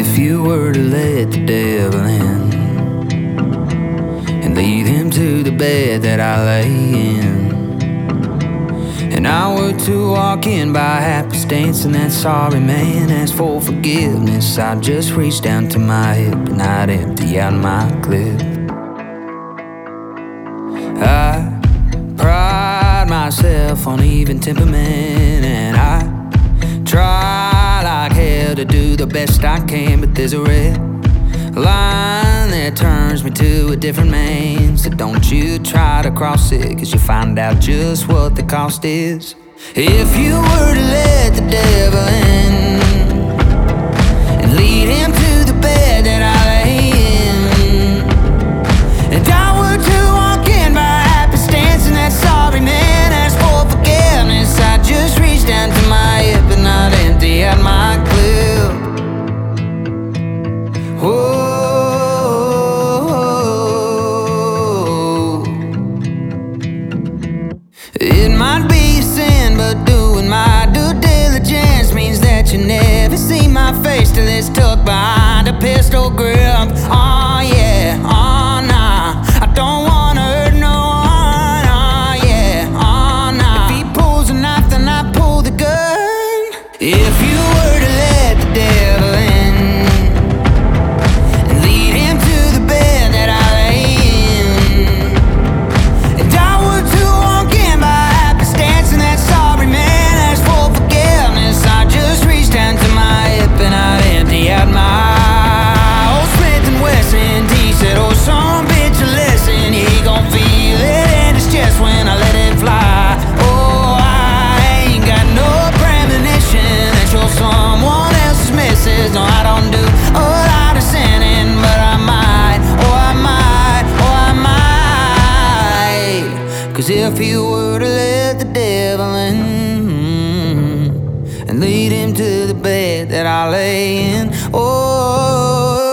If you were to let the devil in and lead him to the bed that I lay in, and I were to walk in by happenstance, and that sorry man asked for forgiveness, I'd just reach down to my hip and I'd empty out my clip. I pride myself on even temperament, and I try like hell to do the best I can, but there's a red line that turns me to a different man. So don't you try to cross it, 'cause you find out just what the cost is. If you were to let the devil in and lead him to the bed that I lay in, and I were to walk in by happenstance, and that sorry man asked for forgiveness, I'd just reach down to my hip and I'd empty out my clip. Whoa. It might be a sin, but doing my due diligence means that you never see my face till it's tucked behind a pistol grip. Oh yeah, oh nah, I don't wanna hurt no one. Oh yeah, oh nah. If he pulls a knife, then I pull the gun. If you were to let the devil in and lead him to the bed that I lay in, and I were to walk in by happenstance, and that sorry man asked for forgiveness, I'd just reach down to my hip and I'd empty out my old Smith & Wesson T-shirt. Oh, some bitch a listen, he gon' feel it in his chest when I let it fly. Oh, I ain't got no premonition that you're someone else's missus. No, I don't do a lot of sinning, but I might, oh I might, oh I might. 'Cause if you were to let the devil in and lead him to the bed that I lay in, oh